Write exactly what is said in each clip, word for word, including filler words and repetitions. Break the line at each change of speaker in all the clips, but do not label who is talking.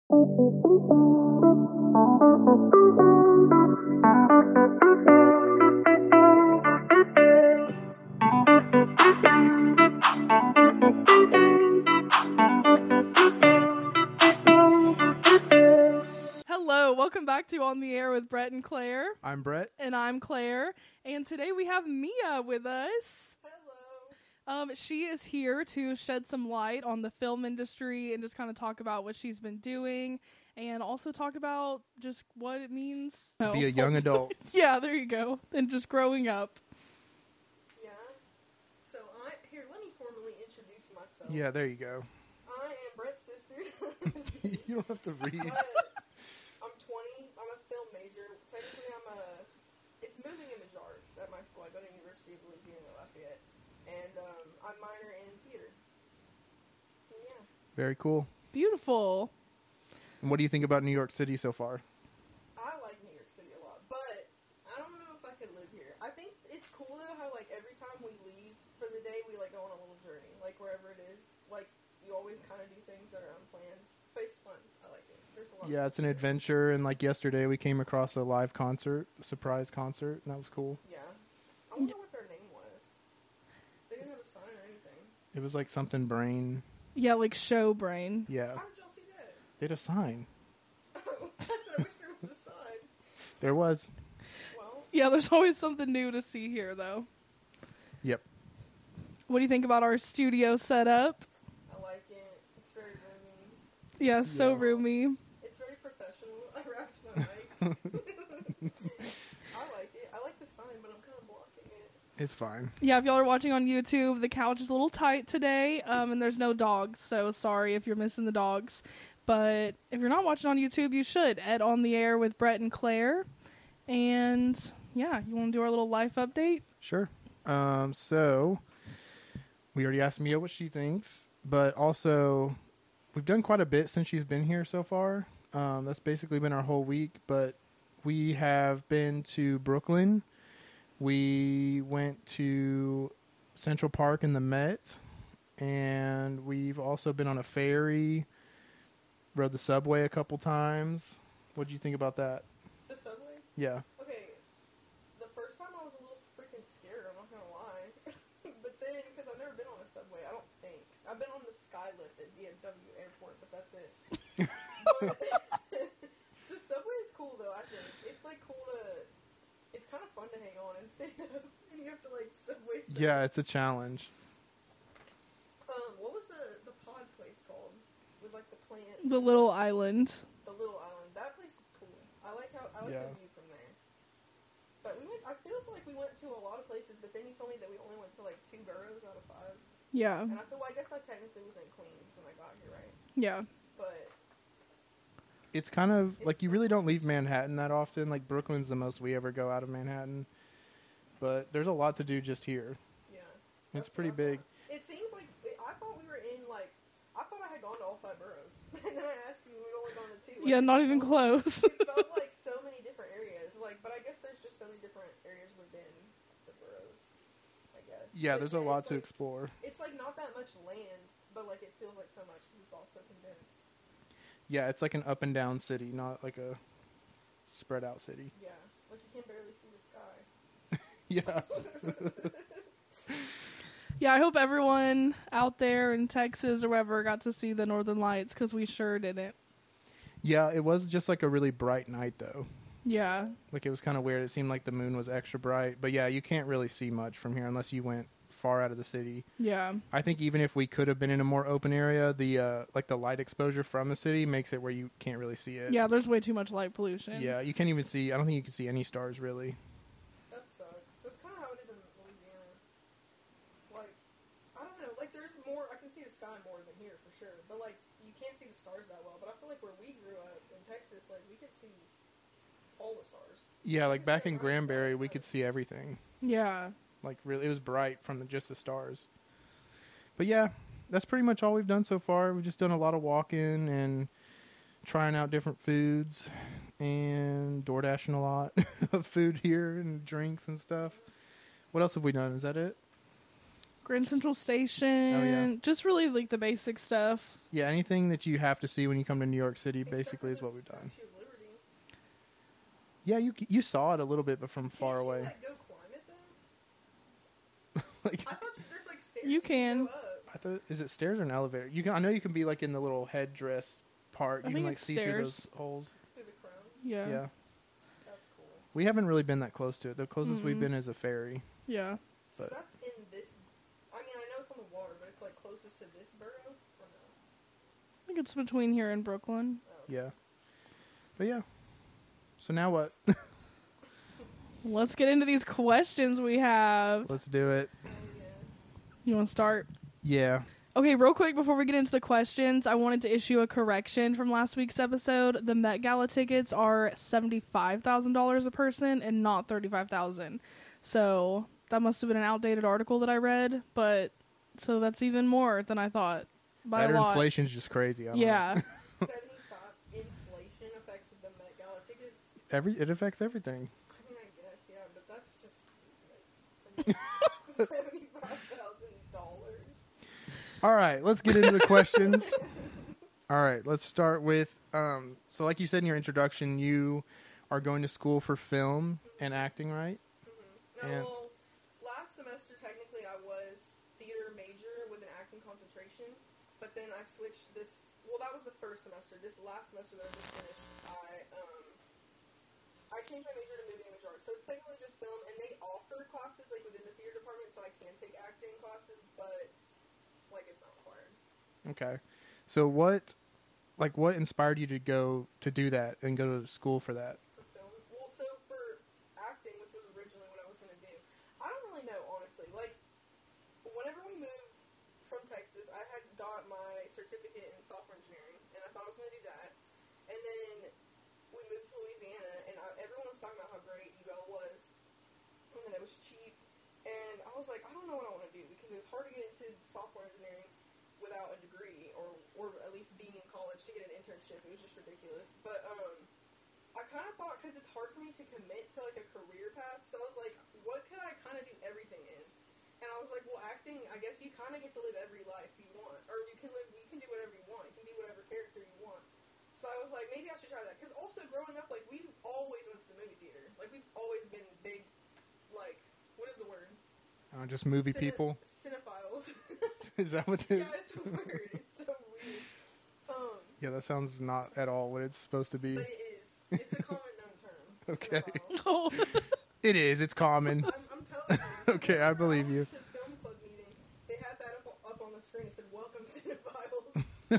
Hello, welcome back to On the Air with Brett and Claire.
I'm Brett.
And I'm Claire. And today we have Mia with us.
Hello.
Um, she is here to shed some light on the film industry and just kind of talk about what she's been doing and also talk about just what it means
To be a young adult.
Yeah, there you go. And just growing up.
Yeah. So I here. Let me formally introduce myself.
Yeah, there you go.
I am Brett's sister.
You don't have to read.
I, I'm twenty. I'm a film major. Technically, I'm a. It's moving image arts at my school. I go to University of Louisiana Lafayette, and um, I minor in theater. So yeah.
Very cool.
Beautiful.
And what do you think about New York City so far?
I like New York City a lot, but I don't know if I could live here. I think it's cool though how like every time we leave for the day, we like go on a little journey, like wherever it is. Like you always kind of do things that are unplanned, but it's fun. I like it. There's a lot.
Yeah,
of
it's an adventure. And like yesterday, we came across a live concert, a surprise concert, and that was cool.
Yeah. I wonder what their name was. They didn't have a sign or anything.
It was like something brain.
Yeah, like show brain.
Yeah,
How did y'all see that?
they had a sign.
Oh, I wish there was a sign.
There was.
Well,
Yeah, there's always something new to see here, though.
Yep.
What do you think about our studio setup?
I like it. It's very roomy.
Yeah, so
Yeah.
roomy.
It's very professional. I wrapped my mic. I like it. I like the sign, but I'm kind of blocking it.
It's fine.
Yeah, if y'all are watching on YouTube, the couch is a little tight today, um, and there's no dogs, so sorry if you're missing the dogs. But if you're not watching on YouTube, you should. At On the Air with Brett and Claire. And, yeah, you want to do our little life update?
Sure. Um, so, we already asked Mia what she thinks, but also, we've done quite a bit since she's been here so far. Um, that's basically been our whole week, but we have been to Brooklyn. We went to Central Park in the Met, and we've also been on a ferry, rode the subway a couple times. What do you think about that?
The subway?
Yeah.
Okay. The first time I was a little freaking scared, I'm not going to lie. But then, because I've never been on a subway, I don't think. I've been on the Skylift at D F W Airport, but that's it. But the subway is cool, though, I think. It's, like, cool to... It's kind of fun to hang on and stand up, and you have to, like, subway surf.
Yeah, it's a challenge.
Um, what was the, the pod place called? With, like, the plant...
The little island.
The little island. That place is cool. I like how... I like
Yeah.
the view from there. But we went... I feel like we went to a lot of places, but then you told me that we only went to, like, two boroughs out of five.
Yeah.
And I feel like, I guess I technically was in Queens when I got here, right?
Yeah.
But...
It's kind of
It's
like you
so
really don't
cool.
leave Manhattan that often. Like Brooklyn's the most we ever go out of Manhattan. But there's a lot to do just here.
Yeah.
It's
That's
pretty
what I
big.
thought. It seems like... I thought we were in, like... I thought I had gone to all five boroughs. And then I asked you, we'd only gone to two. Like,
Yeah, not
it
even
felt-
close.
It felt like so many different areas. Like, but I guess there's just so many different areas within the boroughs, I guess.
Yeah,
But
there's a
it's
lot to
like-
explore.
It's like not that much land, but like it feels like so much because it's all so condensed.
Yeah, it's like an up and down city, not like a spread out city.
Yeah, like you can barely see the sky.
Yeah.
Yeah, I hope everyone out there in Texas or wherever got to see the Northern Lights, because we sure didn't.
Yeah, it was just like a really bright night though.
Yeah.
Like it was kind of weird. It seemed like the moon was extra bright. But yeah, you can't really see much from here unless you went far out of the city.
Yeah.
I think even if we could have been in a more open area, the uh, like the light exposure from the city makes it where you can't really see it.
Yeah, there's way too much light pollution.
Yeah, you can't even see. I don't think you can see any stars really.
That sucks. That's kind of how it is in Louisiana. Like, I don't know. Like, there's more. I can see the sky more than here for sure. But like, you can't see the stars that well. But I feel like where we grew up in Texas, like we could see all the stars.
Yeah, like back in Granbury, we could see everything.
Yeah.
Like really, it was bright from the, just the stars. But yeah, that's pretty much all we've done so far. We've just done a lot of walking and trying out different foods and door dashing a lot of food here and drinks and stuff. What else have we done? Is that it?
Grand Central Station.
Oh, yeah.
Just really like the basic stuff.
Yeah, anything that you have to see when you come to New York City,
Except
basically,
for
is
the
what we've done.
Statue of Liberty.
Yeah, you you saw it a little bit, but from far
Can't you,
away.
like, go climb it though?
Like,
I thought there's like stairs.
You can.
Go up.
I thought, is it stairs or an elevator? You can. I know you can be like in the little headdress part.
I
You
think
can like
it's
see through
stairs.
those holes.
Through the crown.
Yeah.
Yeah,
That's cool.
we haven't really been that close to it. The closest we've
Mm-mm.
been is a ferry.
Yeah.
So
But-
that's in this. I mean, I know it's on the water, but it's like closest to this borough, or no?
I think it's between here and Brooklyn.
Oh.
Yeah, but yeah. So now what?
Let's get into these questions we have.
Let's do it.
Oh, yeah.
You want to start?
Yeah.
Okay, real quick before we get into the questions, I wanted to issue a correction from last week's episode. The Met Gala tickets are seventy-five thousand dollars a person and not thirty-five thousand dollars. So that must have been an outdated article that I read, but so that's even more than I thought. By
That
a lot.
inflation's just crazy. I don't know.
Yeah.
seventy-five inflation affects the Met Gala tickets.
Every it affects everything.
I mean, I guess, yeah, but that's just like seventy-five thousand dollars.
All right, let's get into the questions. All right, let's start with. Um, so, like you said in your introduction, you are going to school for film and acting, right?
Mm-hmm. No,
And-
well, last semester technically I was theater major with an acting concentration, but then I switched this. Well, that was the first semester. This last semester that I just finished, I um, I changed my major to movie image arts. So it's technically just film, and they offer classes like within the theater department, so I can take acting classes, but like it's not required.
Okay. So, what, like, what inspired you to go to do that and go to school for that?
For film. Well, so for acting, which was originally what I was going to do, I don't really know, honestly. Like, whenever we moved from Texas, I had got my certificate in software engineering, and I thought I was going to do that. And then we moved to Louisiana, and I, everyone was talking about how great U L was, and that it was cheap. And I was like, I don't know what I want to do, because it was hard to get into software engineering without a degree, or, or at least being in college to get an internship. It was just ridiculous. But, um, I kind of thought, because it's hard for me to commit to, like, a career path, so I was like, what could I kind of do everything in? And I was like, well, acting, I guess you kind of get to live every life you want. Or you can live, you can do whatever you want. You can be whatever character you want. So I was like, maybe I should try that. Because also, growing up, like, we always went to the movie theater. Like, we've always been big, like, what is the word?
Uh, just movie
Cine-
people.
Cinephiles.
Is that what it is?
Yeah, it's a word. It's so weird. Um,
Yeah, that sounds not at all what it's supposed to be.
but it is. It's a common known term.
Okay.
Cinephile.
Oh.
It is. It's common.
I'm, I'm telling you.
Okay, I believe you.
Went to film club meeting. They had that up, up on the screen. It said, "Welcome, cinephiles."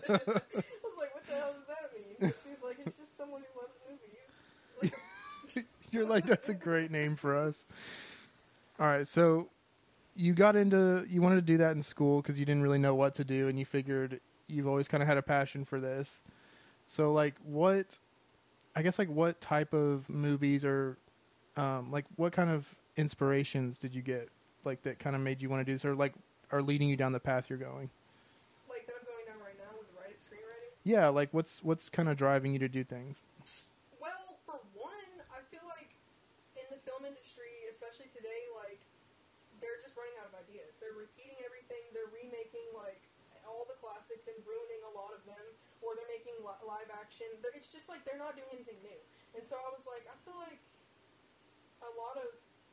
I was like, "What the hell does that mean?" And she was like, "It's just someone who loves movies." Like,
You're like, that's a great name for us. All right, so you got into, you wanted to do that in school because you didn't really know what to do, and you figured you've always kind of had a passion for this. So, like, what, I guess, like, what type of movies or, um, like, what kind of inspirations did you get, like, that kind of made you want to do this, or, like, are leading you down the path you're going?
like that I'm going down right now with writing, screenwriting.
Yeah, like, what's what's kind of driving you to do things?
Well, for one, I feel like in the film industry, especially today, like they're just running out of ideas. They're repeating everything. They're remaking like all the classics and ruining a lot of them, or they're making li- live action. They're, it's just like they're not doing anything new. And so I was like, I feel like a lot of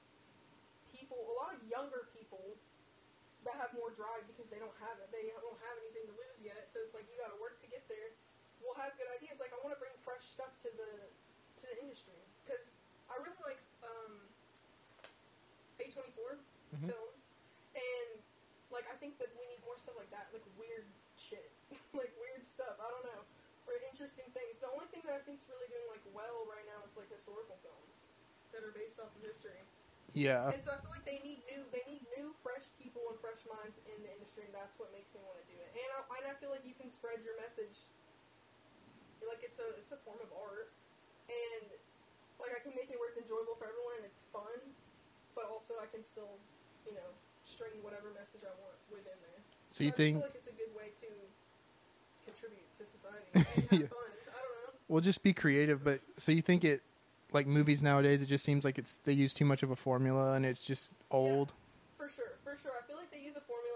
people, a lot of younger people that have more drive because they don't have it. They don't have anything to lose yet. So it's like you got to work to get there. We'll have good ideas. Like I want to bring fresh stuff to the to the industry because I really like um, A twenty-four
Mhm.
films, and like I think that we need more stuff like that, like weird shit, like weird stuff. I don't know, or interesting things. The only thing that I think is really doing like well right now is like historical films that are based off of history.
Yeah.
And so I feel like they need new, they need new, fresh people and fresh minds in the industry, and that's what makes me want to do it. And I, and I feel like you can spread your message, like it's a, it's a form of art, and like I can make it where it's enjoyable for everyone and it's fun, but also I can still, you know, string whatever message I want within there.
So you
I just
think,
feel like it's a good way to contribute to society and have
Yeah.
fun. I don't know.
well, just be creative, but so you think it, like movies nowadays, it just seems like it's they use too much of a formula and it's just old.
For sure, for sure. I feel like they use a formula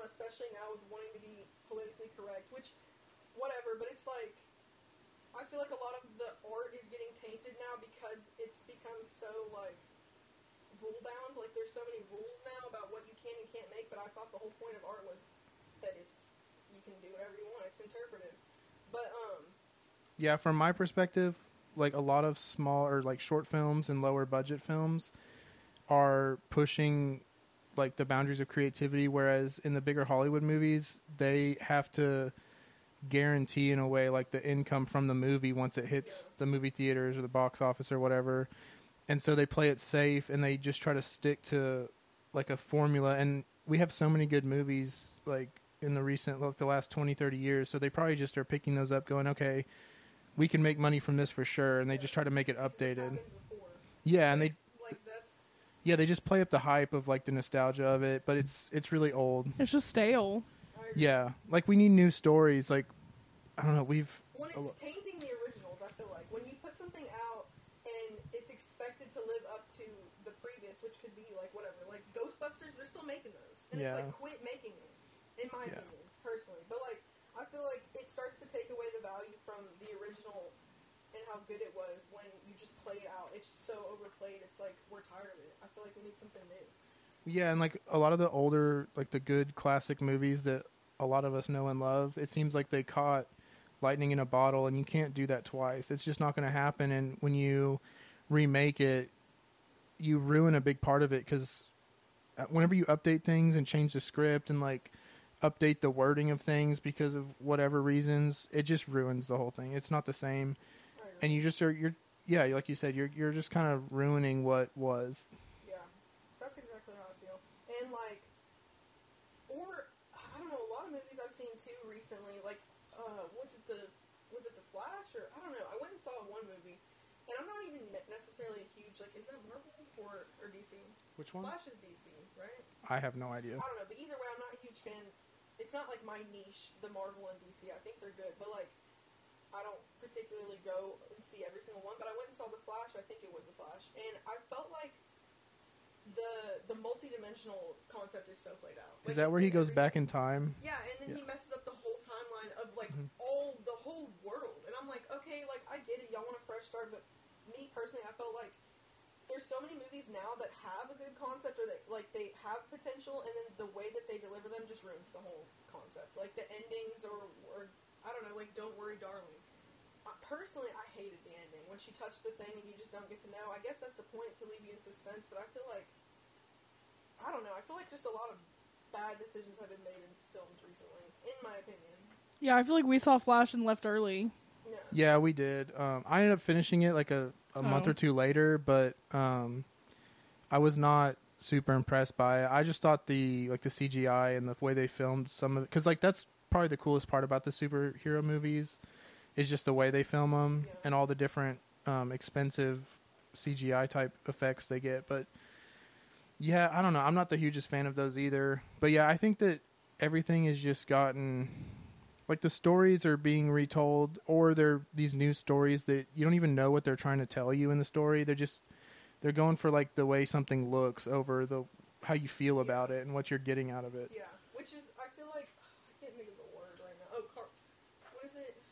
feel like a lot of the art is getting tainted now because it's become so, like, rule-bound. Like, there's so many rules now about what you can and can't make, but I thought the whole point of art was that it's, you can do whatever you want. It's interpretive. But, um...
Yeah, from my perspective, like, a lot of small, or, like, short films and lower-budget films are pushing, like, the boundaries of creativity, whereas in the bigger Hollywood movies, they have to guarantee, in a way, like, the income from the movie once it hits
Yeah.
the movie theaters or the box office or whatever. And so they play it safe, and they just try to stick to, like, a formula. And we have so many good movies, like, in the recent, like, the last twenty, thirty years, so they probably just are picking those up going, okay, we can make money from this for sure, and they just try to make it
It just
updated.
happened before.
Yeah, and they
It's, like, that's...
yeah, they just play up the hype of, like, the nostalgia of it, but it's it's really old.
It's just stale.
I agree.
Yeah, like, we need new stories. Like, I don't know, we've
When
a lo-
it's tainting the originals, I feel like. When you put something out and it's expected to live up to the previous, which could be, like, whatever. Like, Ghostbusters, they're still making those. And it's
Yeah.
like, quit making them, in my
Yeah.
opinion, personally. But, like, I feel like it starts to take away the value from the original and how good it was when you just play it out. It's so overplayed, it's like, we're tired of it. I feel like we need something new.
yeah, and, like, a lot of the older, like, the good classic movies that a lot of us know and love, it seems like they caught lightning in a bottle, and you can't do that twice. It's just not going to happen. And when you remake it, you ruin a big part of it, because whenever you update things and change the script and, like, update the wording of things because of whatever reasons, it just ruins the whole thing. It's not the same,
I agree.
and you just are you're yeah, like you said, you're you're just kind of ruining what was.
Yeah, that's exactly how I feel. And, like, or, I don't know, a lot of movies I've seen, too, recently, like, uh, what's it, the, was it The Flash, or, I don't know, I went and saw one movie, and I'm not even ne- necessarily a huge, like, is that Marvel or, or D C?
Which one?
Flash is D C, right?
I have no idea.
I don't know, but either way, I'm not a huge fan. It's not, like, my niche, the Marvel and D C, I think they're good, but, like, I don't particularly go and see every single one, but I went and saw The Flash, I think it was The Flash, and I felt like the the multi-dimensional concept is so played out.
Is
Like,
that
it's
where he
in
goes
every-
back in time?
Yeah, and then he
Yeah.
messes up the whole timeline of, like,
Mhm.
all, the whole world, and I'm like, okay, like, I get it, y'all want a fresh start, but me, personally, I felt like there's so many movies now that have a good concept, or that, like, they have potential, and then the way that they deliver them just ruins the whole concept. Like, the endings, or, or I don't know, like, Don't Worry, Darling. Uh, personally, I hated the ending. When she touched the thing and you just don't get to know, I guess that's the point, to leave you in suspense, but I feel like, I don't know, I feel like just a lot of bad decisions have been made in films recently, in my opinion.
Yeah, I feel like we saw Flash and left early.
Yeah.
Yeah, we did. Um, I ended up finishing it like a, a month
Oh.
or two later, but um, I was not super impressed by it. I just thought the like the C G I and the way they filmed some of it, because like that's probably the coolest part about the superhero movies, is just the way they film them
Yeah.
and all the different um, expensive C G I type effects they get. But yeah, I don't know. I'm not the hugest fan of those either. But yeah, I think that everything has just gotten, like, the stories are being retold, or they're these new stories that you don't even know what they're trying to tell you in the story. They're just they're going for like the way something looks over the how you feel about it and what you're getting out of it.
Yeah, which is, I feel like, I can't think of the word right now. Oh, car, what is it?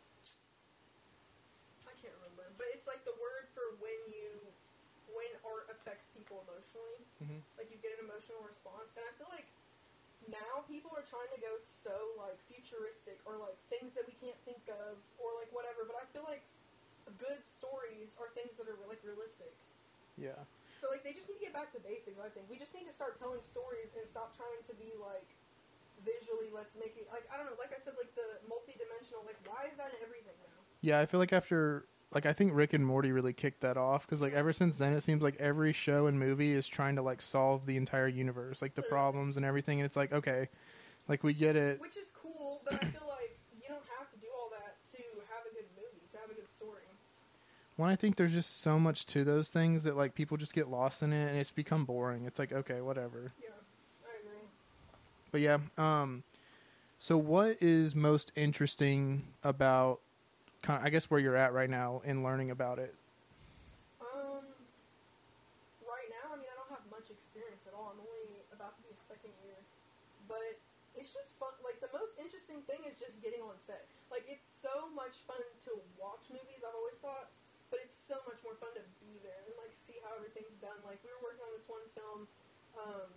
I can't remember. But it's like the word for when you, when art affects people emotionally.
Mhm.
Like, you get an emotional response. And I feel like now people are trying to go so, like, futuristic, or, like, things that we can't think of, or, like, whatever. But I feel like good stories are things that are, like, realistic.
Yeah.
So, like, they just need to get back to basics, I think. We just need to start telling stories and stop trying to be, like, visually, let's make it, like, I don't know, like I said, like, the multi-dimensional, like, why is that in everything now?
Yeah, I feel like after, like, I think Rick and Morty really kicked that off, because, like, ever since then, it seems like every show and movie is trying to, like, solve the entire universe, like, the problems and everything, and it's like, okay, like, we get it.
Which is cool, but I feel like you don't have to do all that to have a good movie, to have a good story.
Well, I think there's just so much to those things that, like, people just get lost in it, and it's become boring. It's like, okay, whatever.
Yeah, I agree.
But yeah, um, so what is most interesting about, kind of, I guess, where you're at right now in learning about it?
Um, right now, I mean, I don't have much experience at all. I'm only about to be a second year. But it's just fun. Like, the most interesting thing is just getting on set. Like, it's so much fun to watch movies, I've always thought, but it's so much more fun to be there and, like, see how everything's done. Like, we were working on this one film, um,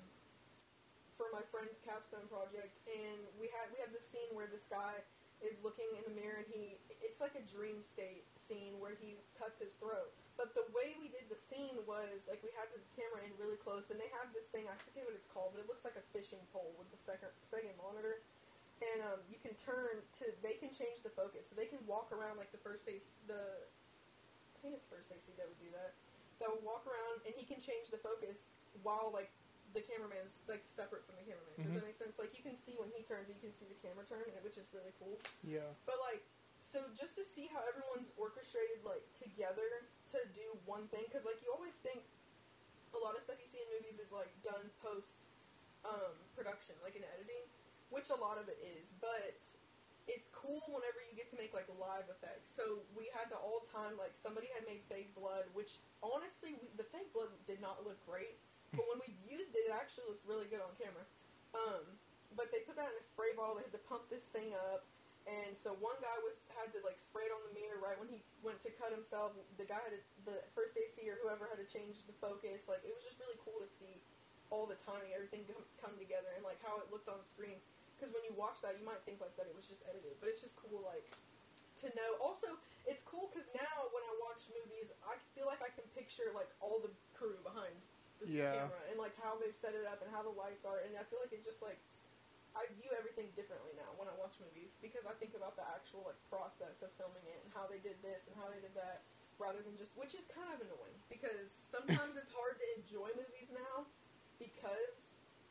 for my friend's capstone project, and we had, we have this scene where this guy is looking in the mirror, and he, it's like a dream state scene where he cuts his throat. But the way we did the scene was, like, we had the camera in really close, and they have this thing, I forget what it's called, but it looks like a fishing pole with the second, second monitor. And um, you can turn to, they can change the focus. So they can walk around like the first A C, the, I think it's first A C that would do that. That will walk around, and he can change the focus while, like, the cameraman's, like, separate from the cameraman. Does
Mhm.
that make sense? Like, you can see when he turns, and you can see the camera turn, which is really cool.
Yeah.
But, like, so just to see how everyone's orchestrated, like, together to do one thing, because, like, you always think a lot of stuff you see in movies is, like, done post um, production, like in editing, which a lot of it is, but it's cool whenever you get to make, like, live effects. So we had to all time, like, somebody had made fake blood, which, honestly, we, the fake blood did not look great, but when we used it, it actually looked really good on camera. Um, but they put that in a spray bottle, they had to pump this thing up, and so one guy was had to, like, spray it on the mirror right when he went to cut himself. The guy had to, the first A C or whoever had to change the focus. Like, it was just really cool to see all the timing, everything come, come together, and, like, how it looked on screen. Because when you watch that, you might think, like, that it was just edited. But it's just cool, like, to know. Also, it's cool because now when I watch movies, I feel like I can picture, like, all the crew behind the
Yeah.
camera. And, like, how they've set it up and how the lights are. And I feel like it just, like, I view everything differently now when I watch movies. Because I think about the actual, like, process of filming it and how they did this and how they did that. Rather than just, which is kind of annoying. Because sometimes it's hard to enjoy movies now because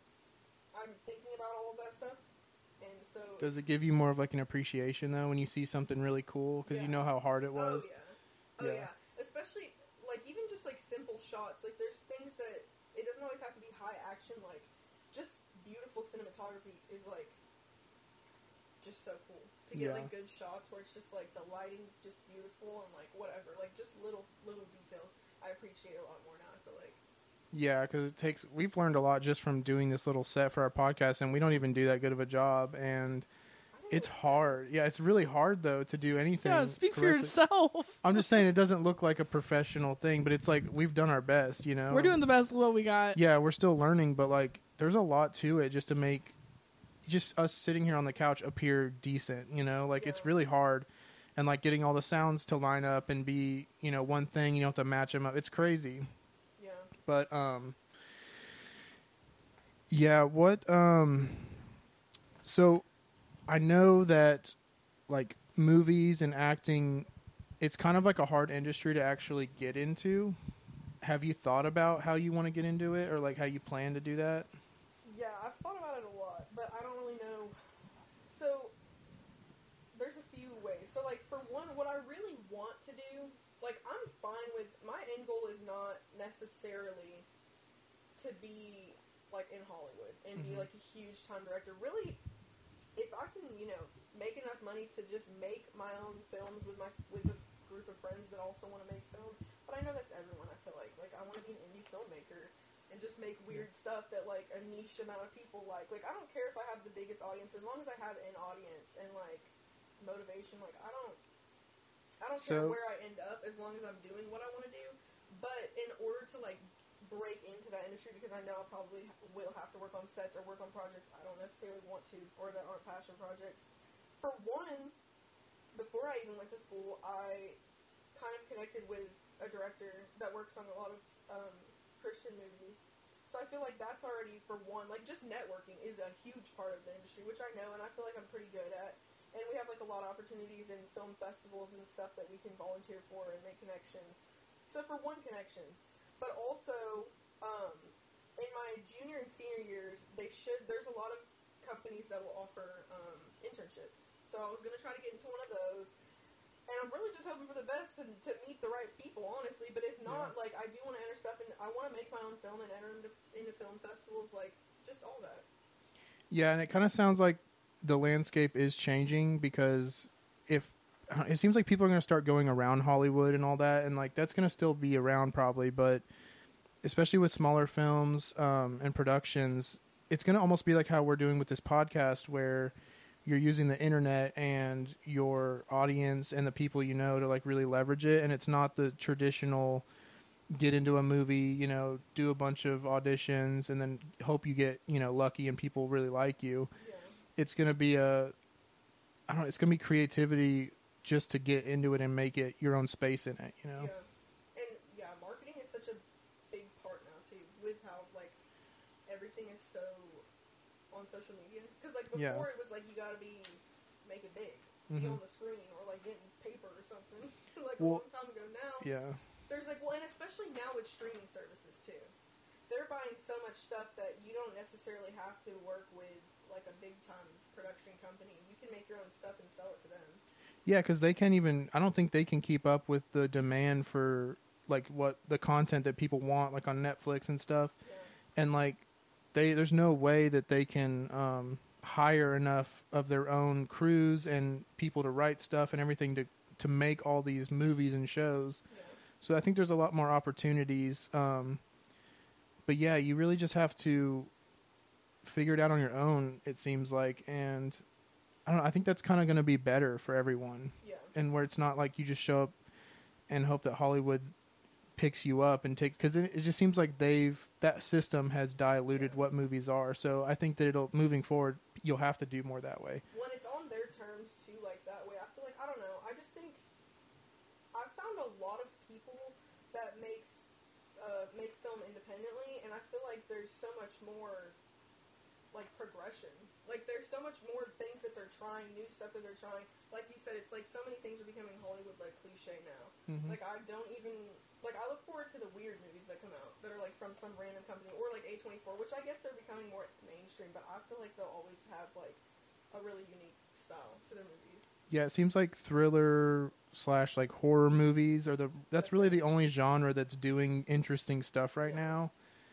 I'm thinking about all of that stuff. And so,
Does it give you more of like an appreciation though when you see something really cool because you
Yeah.
know how hard it was?
oh yeah, oh
Yeah.
yeah. Especially like even just like simple shots. Like there's things that it doesn't always have to be high action. Like just beautiful cinematography is like just so cool to get
Yeah.
like good shots where it's just like the lighting's just beautiful and like whatever. Like just little little details. I appreciate a lot more now. I feel like.
Yeah, because it takes. We've learned a lot just from doing this little set for our podcast, and we don't even do that good of a job. And
I don't
it's
know.
hard. Yeah, it's really hard though to do anything.
Yeah, speak for
correctly.
yourself.
I'm just saying it doesn't look like a professional thing, but it's like we've done our best. You know,
We're doing the best with what we got.
Yeah, we're still learning, but like there's a lot to it just to make just us sitting here on the couch appear decent. You know, like it's
Yeah.
really hard. And like getting all the sounds to line up and be, you know, one thing, you don't have to match them up. It's crazy.
Yeah.
But um yeah, what um so I know that like movies and acting, it's kind of like a hard industry to actually get into. Have you thought about how you want to get into it or like how you plan to do that?
Yeah, I've thought about it a lot, but I don't really know. So, there's a few ways. So, like, for one, what I really want to do, like, I'm fine with, my end goal is not necessarily to be, like, in Hollywood and be,
Mhm.
like, a huge time director. Really, if I can, you know, make enough money to just make my own films with my, with a group of friends that also want to make films, but I know that's everyone, I feel like. Like, I want to be an indie filmmaker and just make weird stuff that, like, a niche amount of people like. Like, I don't care if I have the biggest audience, as long as I have an audience and, like, motivation. Like, I don't, I don't care
So-
where I end up as long as I'm doing what I want to do. But in order to, like, break into that industry, because I know I probably will have to work on sets or work on projects I don't necessarily want to, or that aren't passion projects. For one, before I even went to school, I kind of connected with a director that works on a lot of um, Christian movies. So I feel like that's already, for one, like, just networking is a huge part of the industry, which I know and I feel like I'm pretty good at. And we have, like, a lot of opportunities in film festivals and stuff that we can volunteer for and make connections. So for one, connections. But also, um, in my junior and senior years, they should, there's a lot of companies that will offer um, internships. So I was going to try to get into one of those. And I'm really just hoping for the best and to meet the right people, honestly. But if not,
Yeah.
like, I do want to enter stuff, and I want to make my own film and enter into, into film festivals, like, just all that.
Yeah, and it kind of sounds like the landscape is changing because if it seems like people are going to start going around Hollywood and all that, and like that's going to still be around probably, but especially with smaller films um, and productions, it's going to almost be like how we're doing with this podcast where you're using the internet and your audience and the people you know to like really leverage it, and it's not the traditional get into a movie, you know, do a bunch of auditions and then hope you get, you know, lucky and people really like you.
Yeah.
It's going to be a, I don't know, it's going to be creativity just to get into it and make it your own space in it, you know?
Yeah. And yeah, marketing is such a big part now too, with how like everything is so on social media. Because like before
Yeah.
it was like you gotta be, make it big, be
Mhm.
on the screen or like get in paper or something. like
Well,
a long time ago now.
Yeah.
There's like, well, and especially now with streaming services too. They're buying so much stuff that you don't necessarily have to work with like a big time production company. You can make your own stuff and sell it to them.
Yeah, because they can't even, I don't think they can keep up with the demand for like what the content that people want, like on Netflix and stuff.
Yeah.
And like they, there's no way that they can um, hire enough of their own crews and people to write stuff and everything to, to make all these movies and shows.
Yeah.
So I think there's a lot more opportunities. Um, but yeah, you really just have to figure it out on your own, it seems like. And I don't know, I think that's kind of going to be better for everyone.
Yeah.
And where it's not like you just show up and hope that Hollywood picks you up and take, because it, it just seems like they've, that system has diluted
Yeah.
what movies are. So I think that it'll, moving forward, you'll have to do more that way.
When it's on their terms too, like that way, I feel like, I don't know, I just think I've found a lot of people that makes uh, make film independently, and I feel like there's so much more like progression. Like there's so much more things that they're trying, new stuff that they're trying. Like you said, it's like so many things are becoming Hollywood like cliche now.
Mhm.
Like I don't even like I look forward to the weird movies that come out that are like from some random company or like A twenty-four, which I guess they're becoming more mainstream, but I feel like they'll always have like a really unique style to their movies.
Yeah, it seems like thriller slash like horror movies are the, that's really the only genre that's doing interesting stuff right
Yeah.
now.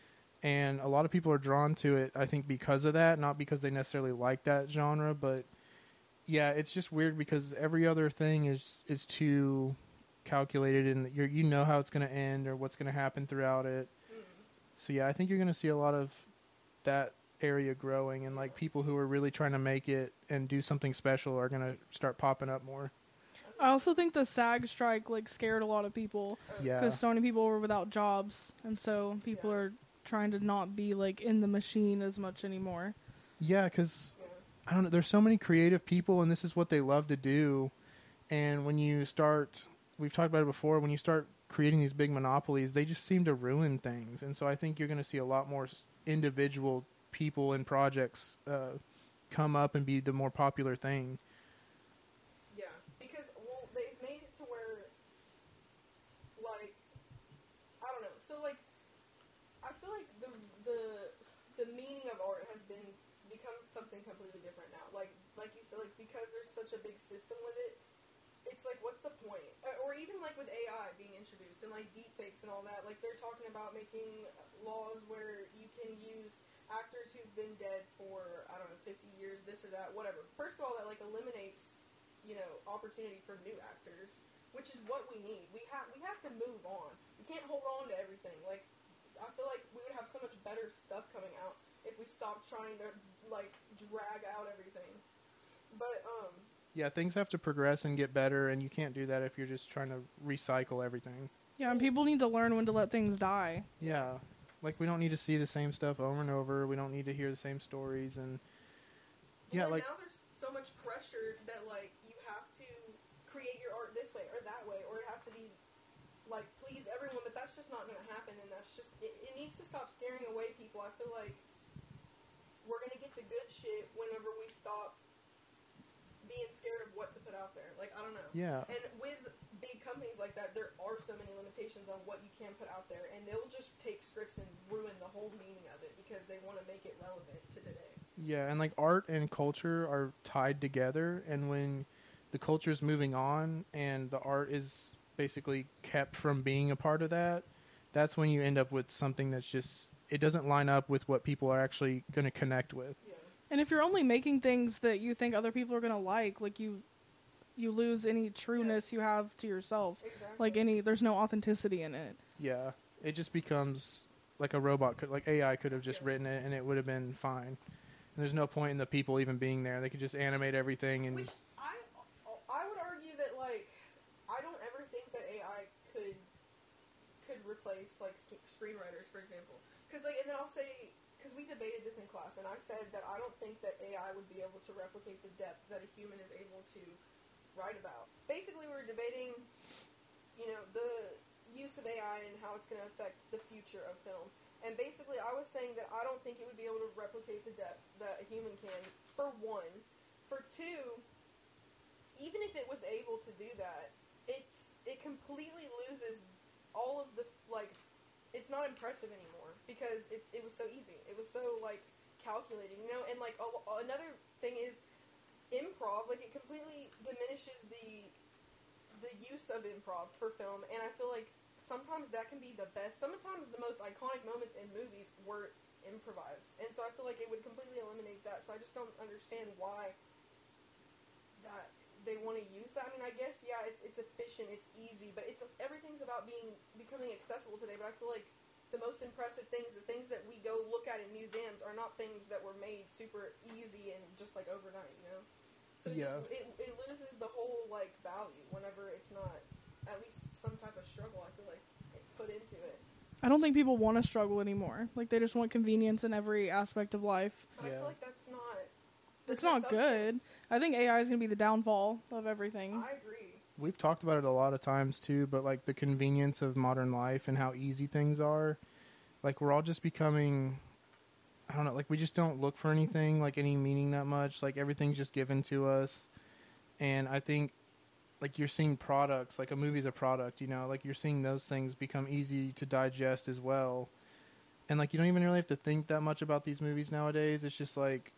And a lot of people are drawn to it, I think, because of that, not because they necessarily like that genre, but yeah, it's just weird because every other thing is is too calculated, and you you know how it's going to end or what's going to happen throughout it.
Mm.
So yeah, I think you're going to see a lot of that area growing, and like people who are really trying to make it and do something special are going to start popping up more.
I also think the SAG strike like scared a lot of people
Yeah.
because so many people were without jobs, and so people
Yeah.
are trying to not be like in the machine as much anymore.
Yeah, because
Yeah.
I don't know. There's so many creative people, and this is what they love to do. And when you start, we've talked about it before, when you start creating these big monopolies, they just seem to ruin things. And so I think you're going to see a lot more s- individual people and projects uh, come up and be the more popular thing.
Yeah, because well, they've made it to where, like, I don't know. So like, I feel like the the the meaning of art has been become something completely different now. Like like you said, like because there's such a big system with it, it's like what's the point? Uh, Or even like with A I being introduced and like deepfakes and all that. Like they're talking about making laws where you can use actors who've been dead for I don't know fifty years, this or that, whatever. First of all, that like eliminates, you know, opportunity for new actors, which is what we need. We have we have to move on. We can't hold on to everything. Like I feel like we would have so much better stuff coming out if we stopped trying to like drag out everything. But um
Yeah, things have to progress and get better, and you can't do that if you're just trying to recycle everything.
Yeah, and people need to learn when to let things die.
Yeah. Like, we don't need to see the same stuff over and over. We don't need to hear the same stories. And yeah,
well,
like,
now there's so much pressure that like you have to create your art this way or that way, or it has to be like please everyone. But that's just not going to happen, and that's just it, it needs to stop scaring away people. I feel like we're going to get the good shit whenever we stop being scared of what to put out there. Like I don't know.
yeah.
And with big companies like that, there are so many limitations on what you can put out there, and they'll just take scripts and ruin the whole meaning of it because they want to make it relevant to today.
Yeah, and like art and culture are tied together, and when the culture is moving on and the art is basically kept from being a part of that, that's when you end up with something that's just, it doesn't line up with what people are actually going to connect with.
Yeah.
And if you're only making things that you think other people are gonna like, like you, you lose any trueness you have to yourself.
Exactly.
Like any, there's no authenticity in it.
Yeah, it just becomes like a robot could, like A I could have just
Yeah.
written it and it would have been fine. And there's no point in the people even being there. They could just animate everything and.
Which I, I would argue that like I don't ever think that A I could could replace like sc- screenwriters, for example. Because like, and then I'll say, because we debated this in class, and I said that I don't think that A I would be able to replicate the depth that a human is able to write about. Basically, we were debating, you know, the use of A I and how it's going to affect the future of film. And basically, I was saying that I don't think it would be able to replicate the depth that a human can, for one. For two, even if it was able to do that, it's it completely loses all of the, like, it's not impressive anymore, because it, it was so easy. It was so, like, calculating, you know? And, like, a, another thing is improv. Like, it completely diminishes the the use of improv for film, and I feel like sometimes that can be the best. Sometimes the most iconic moments in movies were improvised, and so I feel like it would completely eliminate that. So I just don't understand why that they want to use that. I mean, I guess yeah, it's it's efficient, it's easy, but it's everything's about being becoming accessible today. But I feel like the most impressive things, the things that we go look at in museums, are not things that were made super easy and just like overnight, you know. So it,
Yeah.
just, it, it loses the whole, like, value whenever it's not at least some type of struggle, I feel like, put into it.
I don't think people want to struggle anymore. Like, they just want convenience in every aspect of life.
But I
Yeah.
feel like that's not...
It's
that's
not
substance.
good. I think A I is going to be the downfall of everything.
I agree.
We've talked about it a lot of times too, but like the convenience of modern life and how easy things are. Like we're all just becoming, I don't know, like we just don't look for anything, like any meaning that much. Like everything's just given to us. And I think like you're seeing products, like a movie's a product, you know, like you're seeing those things become easy to digest as well. And like you don't even really have to think that much about these movies nowadays. It's just like,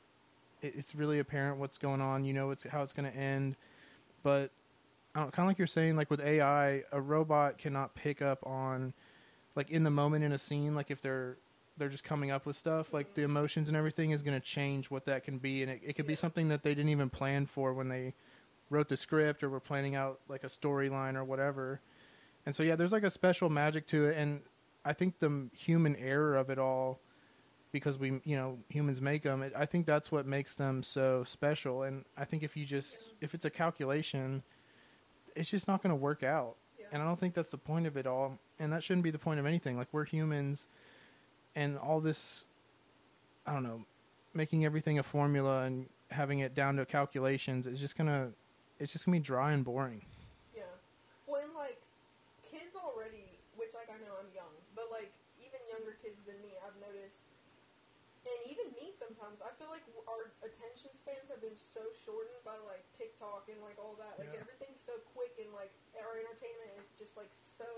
it, it's really apparent what's going on, you know, it's how it's going to end. But kind of like you're saying, like with A I, a robot cannot pick up on, like in the moment in a scene, like if they're they're just coming up with stuff, like the emotions and everything is going to change what that can be, and it, it could be
Yeah.
something that they didn't even plan for when they wrote the script or were planning out like a storyline or whatever. And so yeah, there's like a special magic to it, and I think the human error of it all, because we you know humans make them, it, I think that's what makes them so special. And I think if you just if it's a calculation, it's just not going to work out.
Yeah.
And I don't think that's the point of it all. And that shouldn't be the point of anything. Like, we're humans, and all this, I don't know, making everything a formula and having it down to calculations is just going to, it's just going to be dry and boring.
Yeah. Well, and, like, kids already, which, like, I know I'm young, but, like, even younger kids than me, I've noticed, and even me sometimes, I feel like our attention spans have been so shortened by, like, TikTok and, like, all that. Like,
Yeah.
everything's so quick, and, like, our entertainment is just, like, so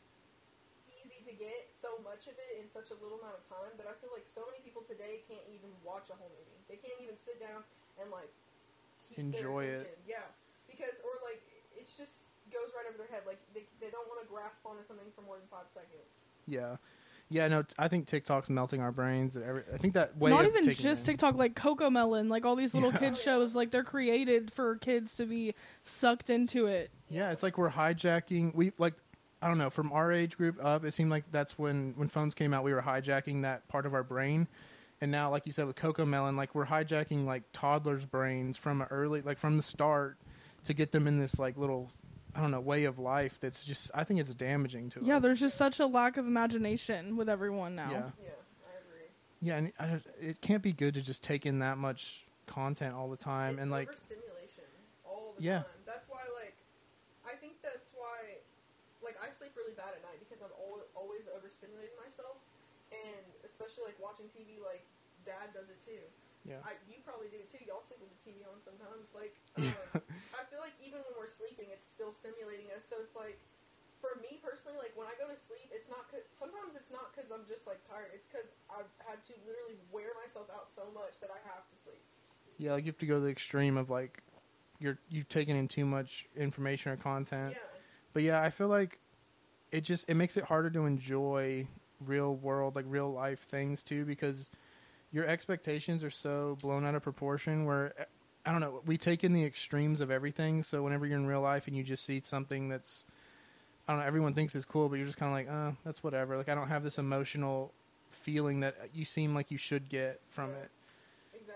easy to get so much of it in such a little amount of time that I feel like so many people today can't even watch a whole movie. They can't even sit down and, like, keep
Enjoy
their
it.
attention. Yeah. Because, or, like, it's just goes right over their head. Like, they, they don't want to grasp onto something for more than five seconds.
Yeah. Yeah, no, t- I think TikTok's melting our brains. And every, I think that way
Not
of
even
taking
just
in-
TikTok, like Coco Melon, like all these little
Yeah.
kid shows, like they're created for kids to be sucked into it.
Yeah, it's like we're hijacking. We like, I don't know, from our age group up, it seemed like that's when when phones came out, we were hijacking that part of our brain. And now, like you said, with Coco Melon, like we're hijacking like toddlers' brains from a early, like from the start, to get them in this like little, I don't know, way of life that's just, I think it's damaging to
Yeah,
us.
there's just such a lack of imagination with everyone now.
Yeah,
Yeah, I agree.
yeah, and I, it can't be good to just take in that much content all the time,
It's
and like,
overstimulation all the
Yeah.
time. That's why, like, I think that's why, like, I sleep really bad at night because I'm al- always overstimulating myself, and especially like watching T V, like Dad does it too.
yeah,
I, you probably do it too. Y'all sleep with the T V on sometimes. Like, um, I feel like even when we're sleeping, it's still stimulating us. So it's like, for me personally, like when I go to sleep, it's not. Cause, sometimes it's not because I'm just like tired. It's because I've had to literally wear myself out so much that I have to sleep.
yeah, like you have to go to the extreme of like, you're you've taken in too much information or content.
Yeah.
But yeah, I feel like it just it makes it harder to enjoy real world, like real life things too, because your expectations are so blown out of proportion where, I don't know, we take in the extremes of everything. So whenever you're in real life and you just see something that's, I don't know, everyone thinks is cool, but you're just kind of like, uh, that's whatever. Like, I don't have this emotional feeling that you seem like you should get from
Yeah.
it.
Exactly.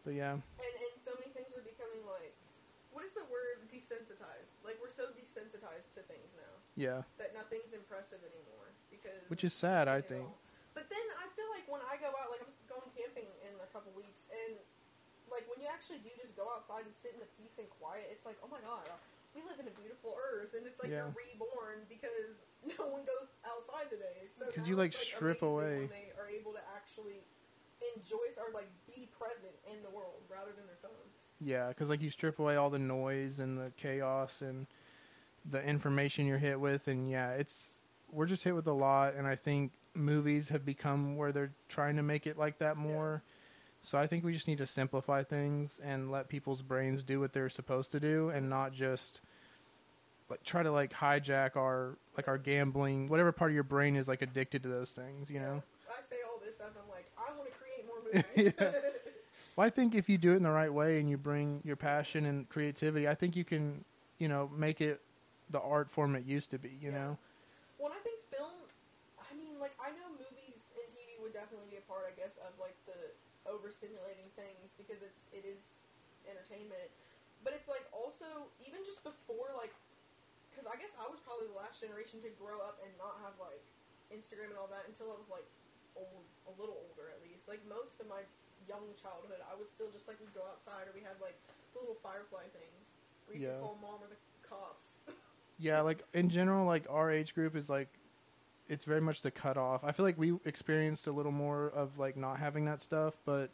But yeah,
And and so many things are becoming like, what is the word? Desensitized. Like we're so desensitized to things now
yeah.
that nothing's impressive anymore because
Which is sad, I
we've seen it
think.
all. But then I feel like when I go out, like I'm going camping in a couple weeks, and like when you actually do just go outside and sit in the peace and quiet, it's like, oh my god, we live in a beautiful earth, and it's like
Yeah.
you're reborn because no one goes outside today. So
'Cause
now
you, like,
it's,
strip
amazing
away.
when they are able to actually enjoy or like be present in the world rather than their phone.
Yeah, because like you strip away all the noise and the chaos and the information you're hit with, and yeah, it's we're just hit with a lot, and I think movies have become where they're trying to make it like that more. So I think we just need to simplify things and let people's brains do what they're supposed to do, and not just like try to like hijack our like our gambling, whatever part of your brain is like addicted to those things, you know.
I say all this as I'm like, I want to create more movies.
Yeah. Well, I think if you do it in the right way and you bring your passion and creativity, I think you can, you know, make it the art form it used to be, you
Yeah.
know?
Well, I think film, I mean, like, I know movies and T V would definitely be a part, I guess, of, like, the overstimulating things because it's, it is entertainment. But it's, like, also, even just before, like, because I guess I was probably the last generation to grow up and not have, like, Instagram and all that until I was, like, old, a little older at least. Like, most of my young childhood, I was still just, like, we'd go outside or we had, like, the little Firefly things where you
Yeah.
could call mom or the cops.
Yeah, like in general, like our age group is like, it's very much the cutoff. I feel like we experienced a little more of like not having that stuff, but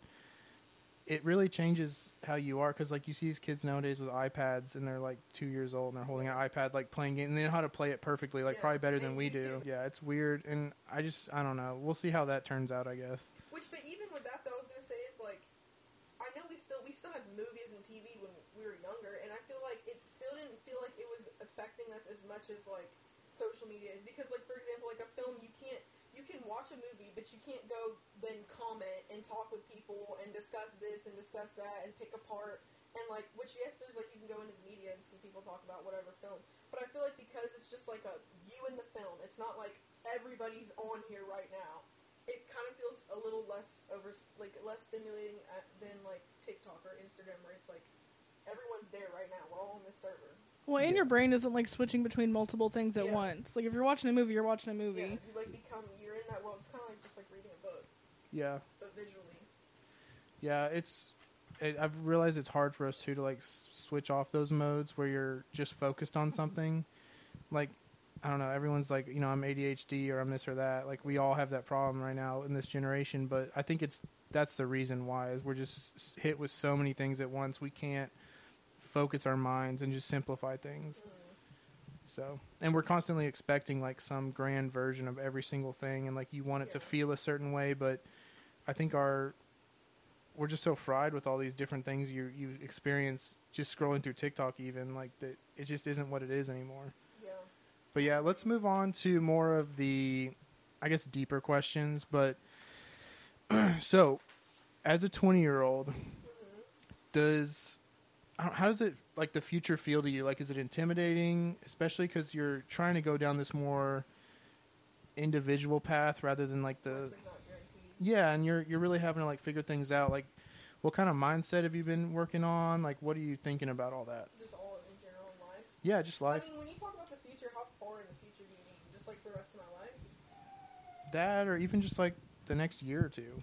it really changes how you are. Cause like you see these kids nowadays with iPads and they're like two years old and they're holding an iPad, like playing games, and they know how to play it perfectly, like
Yeah,
probably better
they
than we
do
do.
too.
Yeah, it's weird. And I just, I don't know. We'll see how that turns out, I guess.
Which, but even with that, though, I was gonna say is like, I know we still we still had movies and T V when we were younger, and I feel like it still didn't feel like it was affecting us as much as like social media is. Because, like for example, like a film, you can't you can watch a movie, but you can't go then comment and talk with people and discuss this and discuss that and pick apart and like which yes, there's like you can go into the media and see people talk about whatever film, but I feel like because it's just like a you in the film, it's not like everybody's on here right now. It kind of feels a little less over, like less stimulating at, than like TikTok or Instagram, where it's like everyone's there right now. We're all on this server.
Well, and
Yeah.
your brain isn't like switching between multiple things at
Yeah.
once. Like if you're watching a movie, you're watching a movie.
Yeah, you like become you're in that world. It's kind of like just like reading a book,
Yeah.
but visually.
Yeah, it's. It, I've realized it's hard for us too to like s- switch off those modes where you're just focused on something. Like, I don't know. Everyone's like, you know, I'm A D H D or I'm this or that. Like, we all have that problem right now in this generation. But I think it's that's the reason why is we're just s- hit with so many things at once. We can't focus our minds and just simplify things.
Mm.
So, and we're constantly expecting like some grand version of every single thing, and like you want it to
Yeah.
feel a certain way. But I think our we're just so fried with all these different things you you experience just scrolling through TikTok, even like that it just isn't what it is anymore.
Yeah.
But yeah, let's move on to more of the, I guess, deeper questions. But so, as a twenty-year-old,
Mm-hmm.
does I don't- how does it like the future feel to you? Like, is it intimidating, especially because you're trying to go down this more individual path rather than like the
It's like not guaranteed.
yeah, and you're you're really having to like figure things out. Like, what kind of mindset have you been working on? Like, what are you thinking about all that?
Just all in general in life.
Yeah, just life.
I mean, when you talk about the future, how far in the future do you mean? Just like the rest of my life?
That, or even just like the next year or two.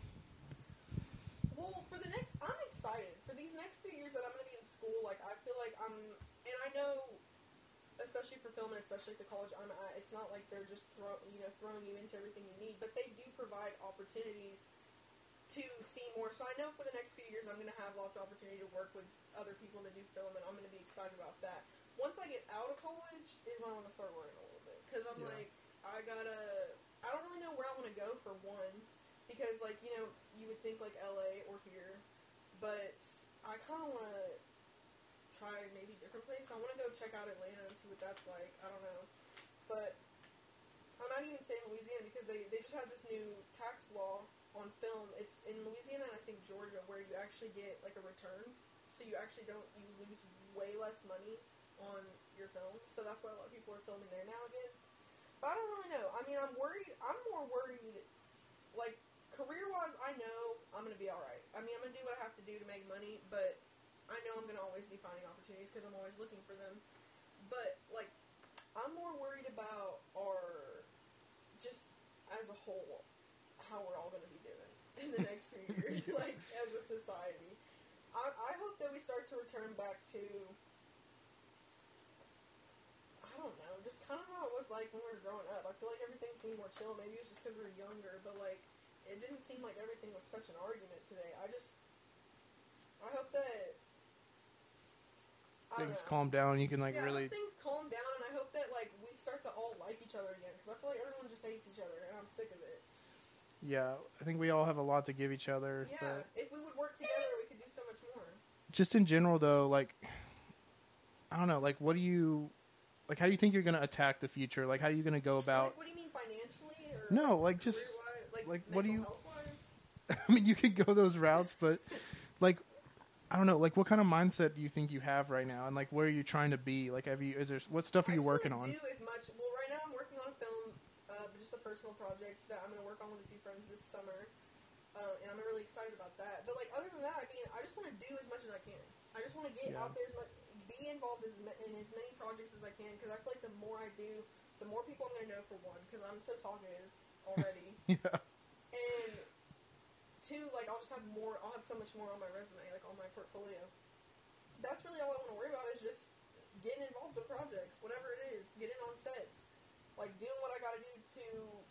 Well, for the next, I'm excited for these next few years that I'm going to be in school. Like, I feel like I'm, and I know, especially for film and especially at the college I'm at, it's not like they're just throw, you know, throwing you into everything you need, but they do provide opportunities to see more. So I know for the next few years I'm going to have lots of opportunity to work with other people that do film, and I'm going to be excited about that. Once I get out of college is when I want to start worrying a little bit, because I'm
Yeah.
like, I gotta, I don't really know where I want to go for one. Because, like, you know, you would think, like, L A or here, but I kind of want to try maybe a different place. I want to go check out Atlanta and see what that's like. I don't know. But I'm not even saying Louisiana because they, they just had this new tax law on film. It's in Louisiana and I think Georgia where you actually get, like, a return. So you actually don't, you lose way less money on your films. So that's why a lot of people are filming there now again. But I don't really know. I mean, I'm worried. I'm more worried, like, career-wise, I know I'm going to be alright. I mean, I'm going to do what I have to to do to make money, but I know I'm going to always be finding opportunities because I'm always looking for them. But, like, I'm more worried about our, just as a whole, how we're all going to be doing in the next few years, like, as a society. I, I hope that we start to return back to, I don't know, just kind of how it was like when we were growing up. I feel like everything seemed more chill. Maybe it was just because we were younger, but, like, it didn't seem like everything was such an argument today. I just, I hope that I don't
Things
know.
calm down. You can like
yeah,
really.
I hope things calm down, and I hope that like we start to all like each other again. Because I feel like everyone just hates each other, and I'm sick of it.
Yeah, I think we all have a lot to give each other.
Yeah,
But
if we would work together, we could do so much more.
just in general, though, like I don't know, like what do you, like how do you think you're gonna attack the future? Like how are you gonna go about?
Like, what do you mean financially? Or
No, like, just,
career-wise? like,
like, what do you-
mental health-wise?
I mean, you could go those routes, but like I don't know, like what kind of mindset do you think you have right now, and like where are you trying to be? Like, have you? Is there what stuff are
I
you
just
working
wanna
on?
Do as much. Well, right now I'm working on a film, uh, just a personal project that I'm going to work on with a few friends this summer, uh, and I'm really excited about that. But like other than that, I mean, I just want to do as much as I can. I just want to get
Yeah.
out there as much, be involved as ma- in as many projects as I can, because I feel like the more I do, the more people I'm going to know for one, because I'm so talkative already,
Yeah,
and two, like I'll just have more. I'll have so much more on my resume, like on my portfolio. That's really all I want to worry about is just getting involved in projects, whatever it is, getting on sets, like doing what I got to do to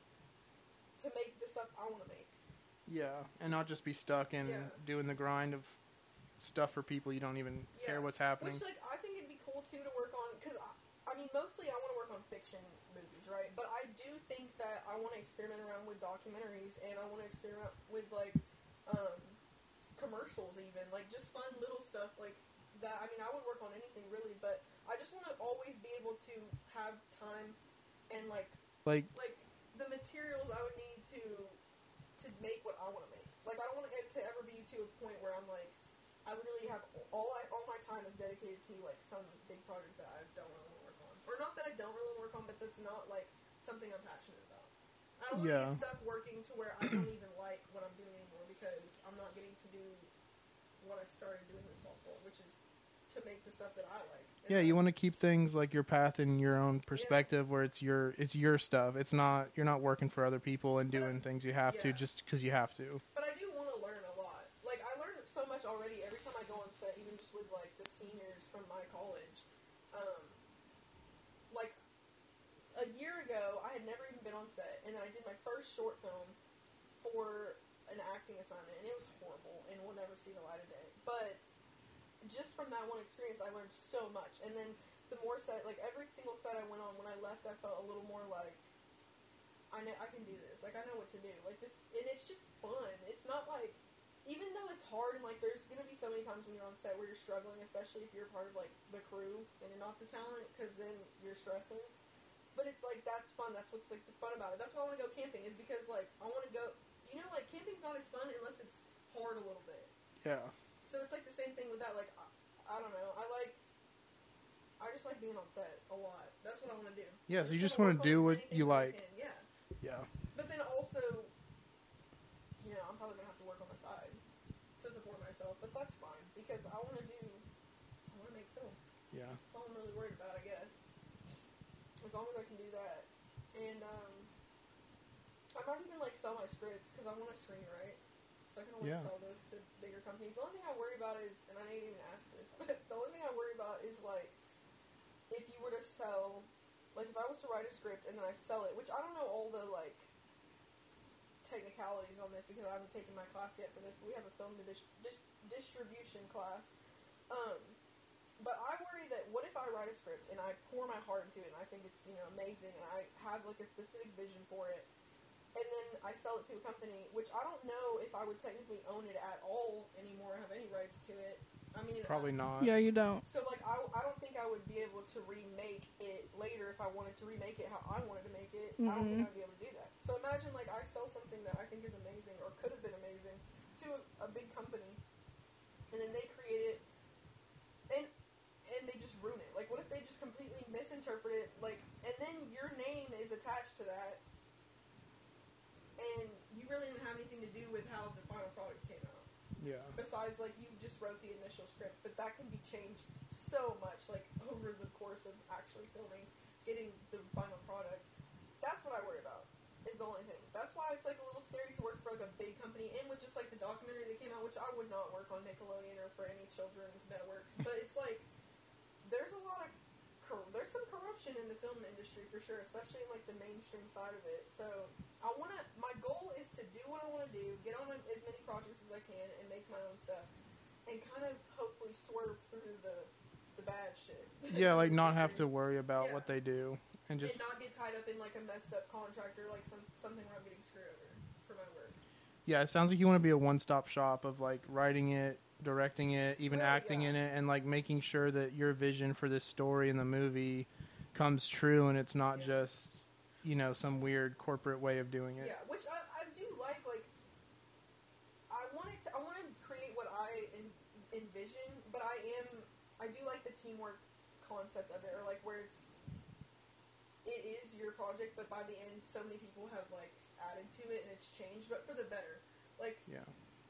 to make the stuff I want to make.
yeah, and not just be stuck in
Yeah.
doing the grind of stuff for people you don't even
Yeah.
care what's happening.
Which, like, I think it'd be cool too to work on, because I, I mean, mostly I want to work on fiction movies, right? But I do think that I want to experiment around with documentaries, and I want to experiment with like um, commercials, even like just fun little stuff like that. I mean, I would work on anything really, but I just want to always be able to have time and like
Like,
like the materials I would need to to make what I want to make. Like I don't want it to ever be to a point where I'm like I literally have all I, all my time is dedicated to like some big project that I don't really want to work on, or not that I don't really want to work on, but that's not like something I'm passionate about. I don't want to
Yeah.
get stuck working to where I don't even like what I'm doing anymore because I'm not getting to do what I started doing this all for, which is to make the stuff that I like. And
yeah, you
I-
want to keep things like your path in your own perspective, where it's your it's your stuff. It's not you're not working for other people and doing things you have to
Yeah.
just because you have to.
But I do want to learn a lot. Like, I learned so much already every time I go on set, even just with, like, the seniors from my college. Um, like, a year ago, I had never even been on set, and then I did my first short film for an acting assignment, and it was horrible, and will never see the light of day. But just from that one experience, I learned so much. And then the more set, like, every single set I went on, when I left, I felt a little more like, I know I can do this. Like I know what to do. Like this, and it's just fun. It's not like, even though it's hard, and like there's gonna be so many times when you're on set where you're struggling, especially if you're part of like the crew and you're not the talent, because then you're stressing. But it's like that's fun. That's what's like the fun about it. That's why I want to go camping. Is because like I want to go. You know, like camping's not as fun unless it's hard a little bit.
Yeah,
So it's like the same thing with that. Like I, I don't know. I like. I just like being on set a lot. That's what I want to do.
yeah. So you just
wanna
want to
work on
do
as
what
many
you
things as I
like.
can, Yeah.
Yeah,
But then also, you know, I'm probably gonna have to work on the side to support myself, but that's fine because I want to do, I want to make film.
yeah,
That's all I'm really worried about, I guess. As long as I can do that, and um, I might even like sell my scripts because I want to screenwrite, so I can always
Yeah.
sell those to bigger companies. The only thing I worry about is, and I didn't even ask this, but the only thing I worry about is like if you were to sell. Like, if I was to write a script and then I sell it, which I don't know all the, like, technicalities on this because I haven't taken my class yet for this, but we have a film dis- dis- distribution class. Um, but I worry that what if I write a script and I pour my heart into it and I think it's, you know, amazing and I have, like, a specific vision for it, and then I sell it to a company, which I don't know if I would technically own it at all anymore, have any rights to it. I mean,
probably
I,
not.
Yeah, you don't.
So, like, I, I don't think I would be able to remake it later if I wanted to remake it how I wanted to make it. I don't think
Mhm.
I'd be able to do that. So imagine, like, I sell something that I think is amazing or could have been amazing to a, a big company, and then they create it, and and they just ruin it. Like, what if they just completely misinterpret it, like, and then your name is attached to that, and you really didn't have anything to do with how the final product came out.
Yeah.
Besides, like, you just wrote the initial script, but that can be changed so much, like, over the course of actually filming, getting the final product. That's what I worry about, is the only thing. That's why it's, like, a little scary to work for, like, a big company, and with just, like, the documentary that came out, which I would not work on Nickelodeon or for any children's networks, but it's, like, there's a lot of, cor- there's some corruption in the film industry, for sure, especially in, like, the mainstream side of it, so I want to, my goal is to do what I want to do, get on as many projects as I can, and make my own stuff, and kind of hopefully swerve through the, the bad shit.
Yeah, like not have to worry about
Yeah.
what they do and just
and not get tied up in like a messed up contract or like some something where I'm getting screwed over for my work.
yeah. It sounds like you want to be a one-stop shop of like writing it, directing it, even
Well,
acting
yeah.
in it, and like making sure that your vision for this story in the movie comes true, and it's not
Yeah.
just you know some weird corporate way of doing it.
Yeah, which I, I do like. Like, I wanted to, I want to create what I en- envision, but I am, I do like the teamwork concept of it, or like where it's, it is your project, but by the end, so many people have like added to it and it's changed, but for the better. Like,
Yeah.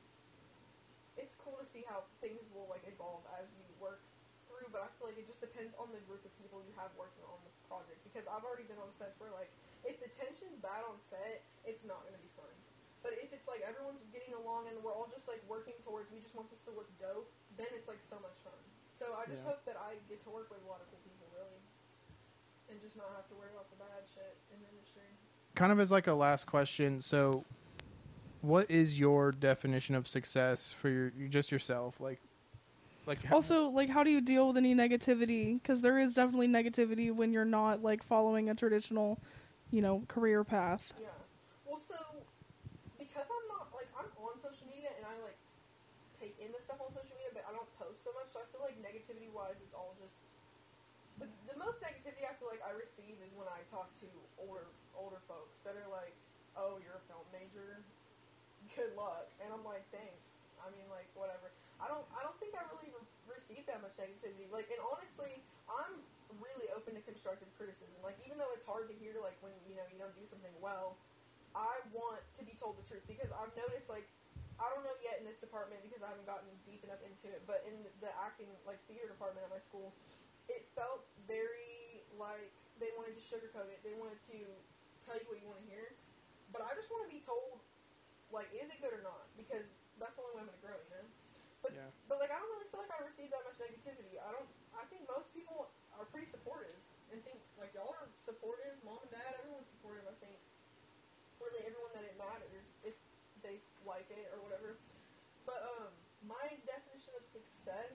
it's cool to see how things will like evolve as you work through, but I feel like it just depends on the group of people you have working on the project, because I've already been on sets where like, if the tension's bad on set, it's not going to be fun. But if it's like everyone's getting along and we're all just like working towards, we just want this to look dope, then it's like so much fun. So I just
Yeah.
hope that I get to work with a lot of cool people, really, and just not have to worry about the bad shit in the industry.
Kind of as like a last question, so what is your definition of success for your just yourself? Like, like how-
Also, like, how do you deal with any negativity? Because there is definitely negativity when you're not like following a traditional, you know, career path.
Yeah. Well, so because I'm not like I'm on social media and I like take in the stuff on social media, but I don't post so much. So I feel like negativity wise, it's all just the the most negativity I feel like I receive is when I talk to older older folks that are like, "Oh, you're a film major. Good luck." And I'm like, "Thanks. I mean, like whatever." I don't I don't think I really re- receive that much negativity. Like, and honestly, I'm really open to constructive criticism. Like, even though it's hard to hear, like when you know you don't do something well, I want to be told the truth, because I've noticed, like, I don't know yet in this department because I haven't gotten deep enough into it, but in the acting, like, theater department at my school, it felt very like they wanted to sugarcoat it. They wanted to tell you what you want to hear. But I just want to be told, like, is it good or not? Because that's the only way I'm going to grow, you know? But,
Yeah.
but, like, I don't really feel like I receive that much negativity. I don't, I think most people are pretty supportive and think, like, y'all are supportive, mom and dad, everyone's supportive, I think. Really, everyone that it matters, if they like it or whatever. But, um, my definition of success,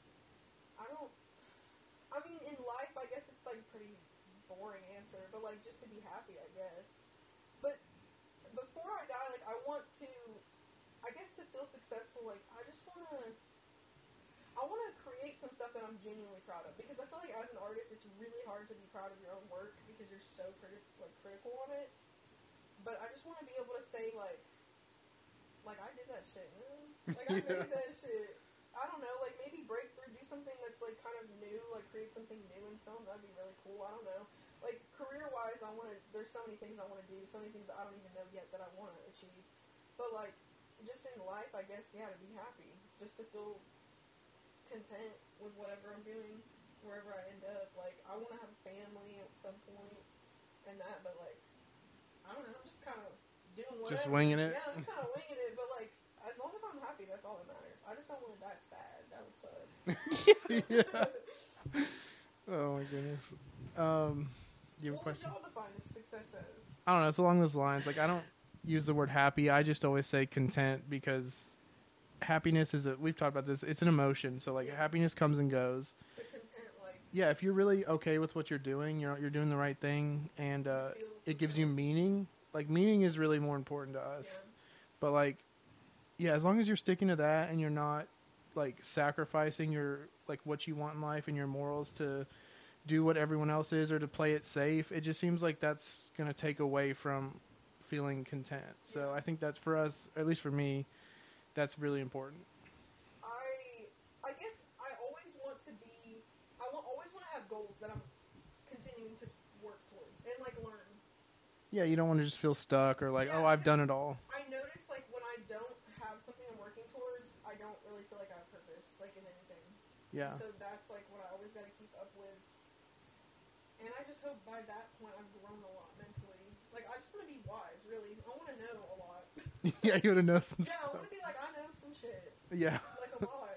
I don't, I mean, in life, I guess it's, like, a pretty boring answer, but, like, just to be happy, I guess. But before I die, like, I want to, I guess to feel successful, like, I just want to, I want to create some stuff that I'm genuinely proud of, because I feel like as an artist, it's really hard to be proud of your own work, because you're so criti- like, critical on it. But I just want to be able to say, like, like, I did that shit, man. Like, I
Yeah.
made that shit. I don't know, like, maybe break through, do something that's, like, kind of new, like, create something new in film. That'd be really cool. I don't know. Like, career-wise, I want to, there's so many things I want to do, so many things that I don't even know yet that I want to achieve. But, like, just in life, I guess, yeah, to be happy. Just to feel content with whatever I'm doing, wherever I end up. Like, I want to have a family at some point and that, but, like, I don't know, I'm just kind of doing whatever.
Just winging it?
Yeah, I'm just kind of winging it, but, like, as long as I'm happy, that's all that matters. I just don't want to die sad. That would suck.
Yeah. Oh my goodness. Um, do you have a
What would
question?
y'all define as success as?
I don't know. It's along those lines. Like, I don't use the word happy. I just always say content, because happiness is a, we've talked about this. It's an emotion. So like
Yeah.
happiness comes and goes.
The content, like,
Yeah. If you're really okay with what you're doing, you're, you're doing the right thing, and, uh,
feel
it gives you meaning. Like, meaning is really more important to us.
Yeah.
But like, yeah, as long as you're sticking to that and you're not like sacrificing your, like what you want in life and your morals to do what everyone else is or to play it safe, it just seems like that's going to take away from feeling content. So
Yeah.
I think that's for us, at least for me, that's really important.
I I guess I always want to be, I will always want to have goals that I'm continuing to work towards and, like, learn.
Yeah, you don't want to just feel stuck or like,
Yeah,
oh, I've done
because
it all.
I notice, like, when I don't have something I'm working towards, I don't really feel like I have purpose, like in anything.
Yeah.
So that's like what I always got to keep up with. And I just hope by that point I've grown a lot mentally. Like, I just want to be wise, really. I want to know a lot.
Yeah, you want to know some
Yeah, I
stuff.
want to be like, I know some shit.
Yeah.
Like, a lot.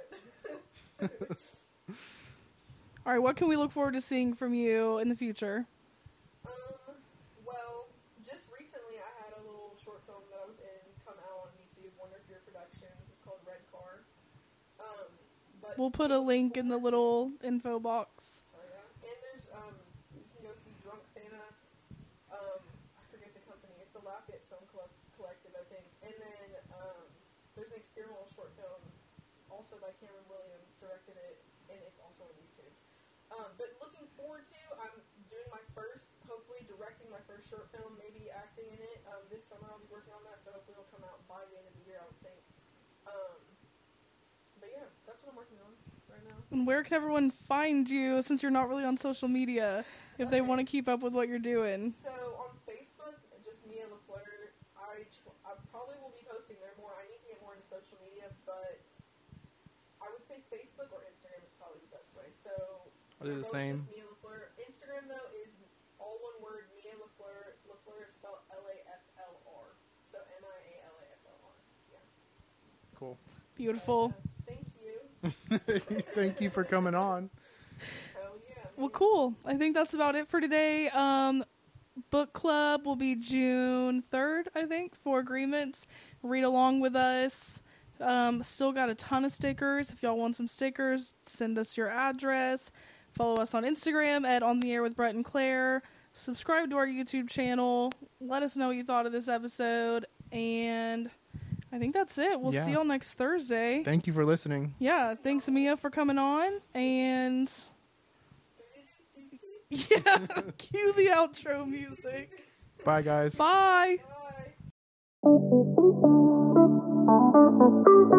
All right, what can we look forward to seeing from you in the future?
Um, well, just recently I had a little short film that I was in come out on YouTube, Wonder Fear Productions. It's called Red Car. Um, but
We'll put a link in the little info box.
Oh, yeah. And there's, um, you can go see Drunk Santa. Um, I forget the company. It's the Lafayette Film Coll- Collective, I think. And then, um, there's an experimental short film also by Cameron Williams, directed it, and it's also on YouTube. Um, but looking forward to, I'm doing my first, hopefully directing my first short film, maybe acting in it. Um, this summer I'll be working on that, so hopefully it'll come out by the end of the year, I would think. Um, but yeah, that's what I'm working on right now.
And where can everyone find you since you're not really on social media if they
Okay.
want to keep up with what you're doing?
So on Facebook, just Mia LaFleur. I tr- I probably will be posting there more. I need to get more into social media, but I would say Facebook or Instagram is probably the best way. So
Are they the
both
same?
just Mia LaFleur. Instagram though is all one word. Mia LaFleur. LaFleur is spelled L A F L R. So M I A L A F L R. Yeah.
Cool.
Beautiful.
Uh, thank you.
Thank you for coming on.
Hell yeah.
Well,
man.
cool. I think that's about it for today. Um, book club will be June third, I think, for Agreements. Read along with us. Um, still got a ton of stickers. If y'all want some stickers, send us your address. Follow us on Instagram at On The Air with Brett and Claire. Subscribe to our YouTube channel. Let us know what you thought of this episode. And I think that's it. We'll
Yeah.
see y'all next Thursday.
Thank you for listening.
Yeah, thanks Mia for coming on. And yeah, cue the outro music.
Bye, guys.
Bye.
Bye.